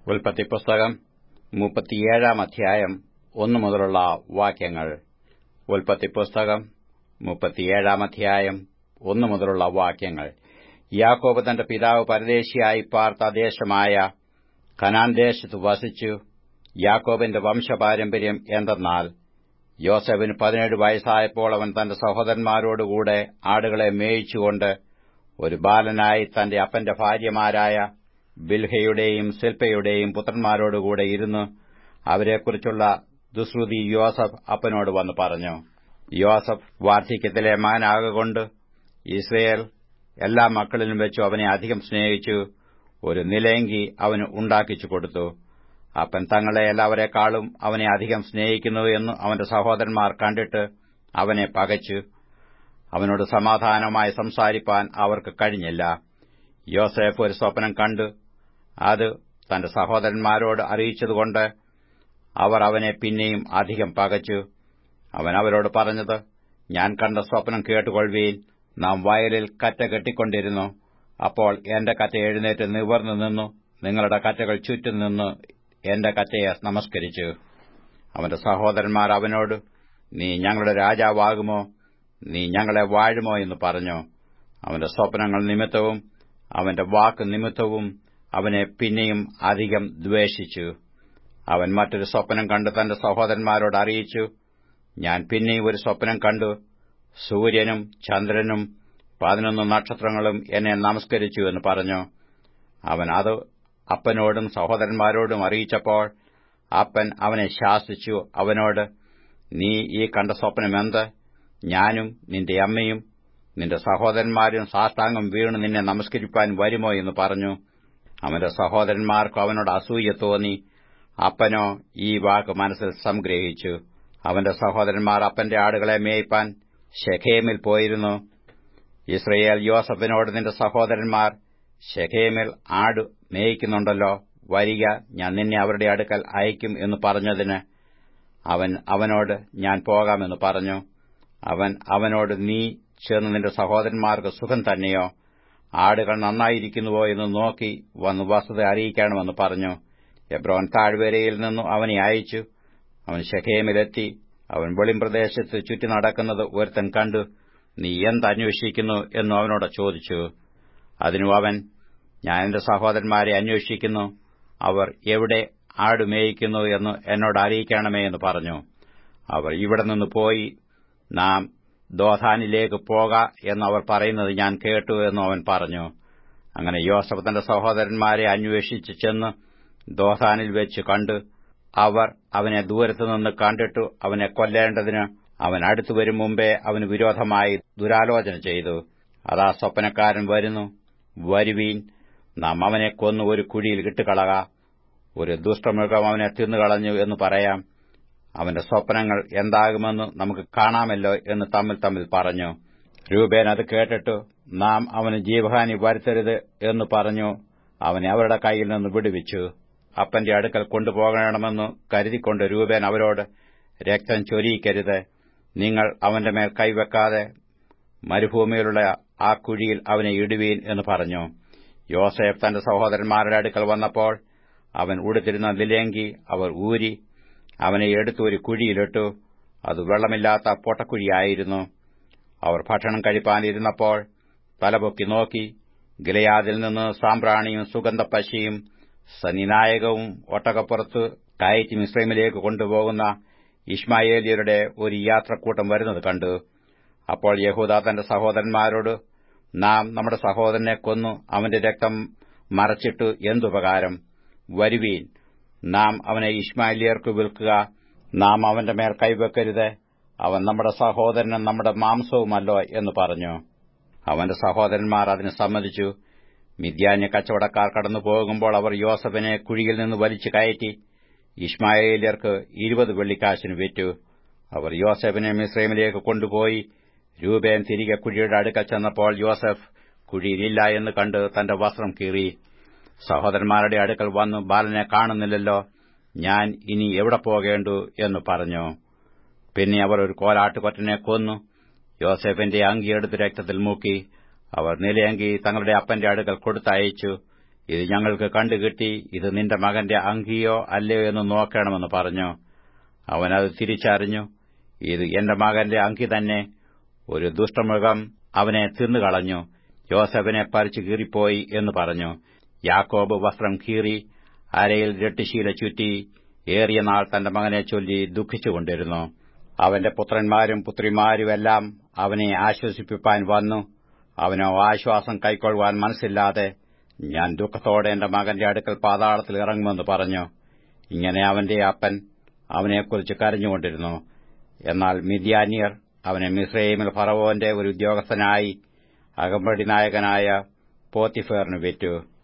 ഉൽപ്പത്തി പുസ്തകം 37 അധ്യായം 1 മുതലുള്ള വാക്യങ്ങൾ. ഉൽപ്പത്തി പുസ്തകം 37 അധ്യായം 1 മുതലുള്ള വാക്യങ്ങൾ. യാക്കോബ് തന്റെ പിതാവ് പരദേശിയായി പാർത്ത ദേശമായ കനാൻ ദേശത്ത് വസിച്ചു. യാക്കോബിന്റെ വംശപാരമ്പര്യം എന്തെന്നാൽ, യോസേഫിന് 17 വയസ്സായപ്പോൾ അവൻ തന്റെ സഹോദരന്മാരോടുകൂടെ ആടുകളെ മേയിച്ചുകൊണ്ട് ഒരു ബാലനായി തന്റെ അപ്പന്റെ ഭാര്യമാരായ ബിൽഹയുടെയും സിൽപ്പയുടെയും പുത്രന്മാരോടുകൂടെ ഇരുന്ന് അവരെക്കുറിച്ചുള്ള ദുശ്രുതി യോസഫ് അപ്പനോട് വന്നു പറഞ്ഞു. യോസഫ് വാർദ്ധക്യത്തിലെ മകനാകൊണ്ട് ഇസ്രയേൽ എല്ലാ മക്കളിലും വെച്ചു അവനെ അധികം സ്നേഹിച്ചു. ഒരു നിലയങ്കി അവന് ഉണ്ടാക്കിച്ചു കൊടുത്തു. അപ്പൻ തങ്ങളെ എല്ലാവരെക്കാളും അവനെ അധികം സ്നേഹിക്കുന്നു എന്ന് അവന്റെ സഹോദരന്മാർ കണ്ടിട്ട് അവനെ പകച്ചു. അവനോട് സമാധാനമായി സംസാരിപ്പാൻ അവർക്ക് കഴിഞ്ഞില്ല. യോസേഫ് ഒരു സ്വപ്നം കണ്ടു. അത് തന്റെ സഹോദരന്മാരോട് അറിയിച്ചതുകൊണ്ട് അവർ അവനെ പിന്നെയും അധികം പകച്ചു. അവൻ അവരോട് പറഞ്ഞത്, ഞാൻ കണ്ട സ്വപ്നം കേട്ടുകൊള്ളുവീൻ. നാം വയലിൽ കറ്റ കെട്ടിക്കൊണ്ടിരുന്നു. അപ്പോൾ എന്റെ കറ്റ എഴുന്നേറ്റ് നിവർന്നു നിന്നു. നിങ്ങളുടെ കറ്റകൾ ചുറ്റും നിന്ന് എന്റെ കറ്റയെ നമസ്കരിച്ചു. അവന്റെ സഹോദരന്മാർ അവനോട്, നീ ഞങ്ങളുടെ രാജാവാകുമോ? നീ ഞങ്ങളെ വാഴുമോ എന്ന് പറഞ്ഞു. അവന്റെ സ്വപ്നങ്ങൾ നിമിത്തവും അവന്റെ വാക്ക് നിമിത്തവും അവനെ പിന്നെയും അധികം ദ്വേഷിച്ചു. അവൻ മറ്റൊരു സ്വപ്നം കണ്ട് തന്റെ സഹോദരന്മാരോട് അറിയിച്ചു. ഞാൻ പിന്നെയും ഒരു സ്വപ്നം കണ്ടു. സൂര്യനും ചന്ദ്രനും 11 നക്ഷത്രങ്ങളും എന്നെ നമസ്കരിച്ചു എന്ന് പറഞ്ഞു. അവൻ അത് അപ്പനോടും സഹോദരന്മാരോടും അറിയിച്ചപ്പോൾ അപ്പൻ അവനെ ശാസിച്ചു. അവനോട്, നീ ഈ കണ്ട സ്വപ്നം എന്ത്? ഞാനും നിന്റെ അമ്മയും നിന്റെ സഹോദരന്മാരും സാഷ്ടാംഗം വീണ് നിന്നെ നമസ്കരിപ്പാൻ വരുമോ എന്ന് പറഞ്ഞു. അവന്റെ സഹോദരന്മാർക്ക് അവനോട് അസൂയ തോന്നി. അപ്പനോ ഈ വാക്ക് മനസ്സിൽ സംഗ്രഹിച്ചു. അവന്റെ സഹോദരന്മാർ അപ്പന്റെ ആടുകളെ മേയ്പ്പാൻ ശെഖേമിൽ പോയിരുന്നു. ഇസ്രയേൽ യോസഫിനോട്, നിന്റെ സഹോദരന്മാർ ശെഖേമിൽ ആട് മേയിക്കുന്നുണ്ടല്ലോ, വരിക, ഞാൻ നിന്നെ അവരുടെ അടുക്കൽ അയക്കും എന്ന് പറഞ്ഞതിന് അവൻ അവനോട്, ഞാൻ പോകാമെന്ന് പറഞ്ഞു. അവൻ അവനോട്, നീ ചെന്ന് നിന്റെ സഹോദരന്മാർക്ക് സുഖം തന്നെയോ? ആടുകൾ നന്നായിരിക്കുന്നുവോ എന്ന് നോക്കി വന്ന് വസ്തുത അറിയിക്കണമെന്ന് പറഞ്ഞു. എബ്രോൻ താഴ്വരയിൽ നിന്നു അവനെ അയച്ചു. അവൻ ശെഖേമിലെത്തി. അവൻ വെളിമ്പ്രദേശത്ത് ചുറ്റി നടക്കുന്നത് ഒരുത്തൻ കണ്ടു. നീ എന്തന്വേഷിക്കുന്നു എന്ന് അവനോട് ചോദിച്ചു. അതിനു അവൻ, ഞാൻ എന്റെ സഹോദരന്മാരെ അന്വേഷിക്കുന്നു. അവർ എവിടെ ആടുമേയിക്കുന്നു എന്ന് എന്നോട് അറിയിക്കണമേ എന്ന് പറഞ്ഞു. അവർ ഇവിടെ നിന്ന് പോയി നാം ദോഥാനിലേക്ക് പോക എന്നവർ പറയുന്നത് ഞാൻ കേട്ടു എന്നു അവൻ പറഞ്ഞു. അങ്ങനെ യോസഫ് തന്റെ സഹോദരന്മാരെ അന്വേഷിച്ച് ചെന്ന് ദോഥാനിൽ വെച്ച് കണ്ടു. അവർ അവനെ ദൂരത്തുനിന്ന് കണ്ടിട്ടു അവനെ കൊല്ലേണ്ടതിന് അവൻ അടുത്തുവരും മുമ്പേ അവന് വിരോധമായി ദുരാലോചന ചെയ്തു. അതാ സ്വപ്നക്കാരൻ വരുന്നു, വരുവീൻ, നാം അവനെ കൊന്നു ഒരു കുഴിയിൽ ഇട്ടുകളക. ഒരു ദുഷ്ടമൃഗം അവനെ തിന്നുകളഞ്ഞു എന്ന് പറയാം. അവന്റെ സ്വപ്നങ്ങൾ എന്താകുമെന്ന് നമുക്ക് കാണാമല്ലോ എന്ന് തമ്മിൽ പറഞ്ഞു. രൂബേൻ അത് കേട്ടിട്ട്, നാം അവന് ജീവഹാനി വരുത്തരുത് എന്ന് പറഞ്ഞു അവനെ അവരുടെ കൈയിൽ നിന്ന് വിടുവിച്ചു. അപ്പന്റെ അടുക്കൽ കൊണ്ടുപോകണമെന്ന് കരുതിക്കൊണ്ട് രൂബേൻ അവരോട്, രക്തം ചൊരിയിക്കരുത്, നിങ്ങൾ അവന്റെ മേൽ കൈവെക്കാതെ മരുഭൂമിയിലുള്ള ആ കുഴിയിൽ അവനെ ഇടുവീൻ എന്ന് പറഞ്ഞു. യോസേഫ് തന്റെ സഹോദരന്മാരുടെ അടുക്കൽ വന്നപ്പോൾ അവൻ ഉടുത്തിരുന്ന നിലയങ്കി അവർ ഊരി അവനെ എടുത്ത് ഒരു കുഴിയിലിട്ടു. അത് വെള്ളമില്ലാത്ത പൊട്ടക്കുഴിയായിരുന്നു. അവർ ഭക്ഷണം കഴിപ്പാനിരുന്നപ്പോൾ തലപൊക്കി നോക്കി, ഗിലെയാദിൽ നിന്ന് സാമ്പ്രാണിയും സുഗന്ധപ്പശിയും സന്നിനായകവും ഒട്ടകപ്പുറത്ത് കയറ്റി മിസ്രൈമിലേക്ക് കൊണ്ടുപോകുന്ന ഇശ്മായേല്യരുടെ ഒരു യാത്രക്കൂട്ടം വരുന്നത് കണ്ടു. അപ്പോൾ യഹൂദാ തന്റെ സഹോദരന്മാരോട്, നാം നമ്മുടെ സഹോദരനെ കൊന്നു അവന്റെ രക്തം മറച്ചിട്ടു എന്തുപകാരം? വരുവീൻ, നാം അവനെ ഇശ്മായേല്യർക്ക് വിൽക്കുക. നാം അവന്റെ മേൽ കൈവെക്കരുത്. അവൻ നമ്മുടെ സഹോദരനും നമ്മുടെ മാംസവുമല്ലോ എന്ന് പറഞ്ഞു. അവന്റെ സഹോദരന്മാർ അതിന് സമ്മതിച്ചു. മിദ്യാന്യ കച്ചവടക്കാർ കടന്നു പോകുമ്പോൾ അവർ യോസഫിനെ കുഴിയിൽ നിന്ന് വലിച്ചു കയറ്റി ഇശ്മായേല്യർക്ക് 20 വെള്ളിക്കാശിന് വിറ്റു. അവർ യോസഫിനെ മിസ്രൈമിലേക്ക് കൊണ്ടുപോയി. രൂബേൻ തിരികെ കുഴിയുടെ അടുക്കൽ ചെന്നപ്പോൾ യോസഫ് കുഴിയിലില്ല എന്ന് കണ്ട് തന്റെ വസ്ത്രം കീറി. സഹോദരന്മാരുടെ അടുക്കൽ വന്നു, ബാലനെ കാണുന്നില്ലല്ലോ, ഞാൻ ഇനി എവിടെ പോകേണ്ടു എന്ന് പറഞ്ഞു. പിന്നെ അവർ ഒരു കോലാട്ടുകൊറ്റനെ കൊന്നു. യോസേഫിന്റെ അങ്കിയെടുത്ത് രക്തത്തിൽ മുക്കി. അവർ നിലയങ്കി തങ്ങളുടെ അപ്പന്റെ അടുക്കൽ കൊടുത്തയച്ചു. ഇത് ഞങ്ങൾക്ക് കണ്ടുകിട്ടി, ഇത് നിന്റെ മകന്റെ അങ്കിയോ അല്ലയോ എന്ന് നോക്കണമെന്ന് പറഞ്ഞു. അവനത് തിരിച്ചറിഞ്ഞു, ഇത് എന്റെ മകന്റെ അങ്കി തന്നെ. ഒരു ദുഷ്ടമൃഗം അവനെ തിന്നുകളഞ്ഞു, യോസേഫിനെ പറിച്ചു കീറിപ്പോയി എന്ന് പറഞ്ഞു. യാക്കോബ് വസ്ത്രം കീറി അരയിൽ രട്ടുശീല ചുറ്റി ഏറിയ നാൾ തന്റെ മകനെ ചൊല്ലി ദുഃഖിച്ചുകൊണ്ടിരുന്നു. അവന്റെ പുത്രന്മാരും പുത്രിമാരുമെല്ലാം അവനെ ആശ്വസിപ്പിപ്പാൻ വന്നു. അവനോ ആശ്വാസം കൈക്കൊള്ളുവാൻ മനസ്സില്ലാതെ, ഞാൻ ദുഃഖത്തോടെ എന്റെ മകന്റെ അടുക്കൽ പാതാളത്തിൽ ഇറങ്ങുമെന്ന് പറഞ്ഞു. ഇങ്ങനെ അവന്റെ അപ്പൻ അവനെക്കുറിച്ച് കരഞ്ഞുകൊണ്ടിരുന്നു. എന്നാൽ മിദ്യാന്യർ അവനെ മിസ്രയീമിൽ ഫറവോന്റെ ഒരു ഉദ്യോഗസ്ഥനായി അകമ്പടി നായകനായ പോത്തിഫേറിന് വിറ്റു.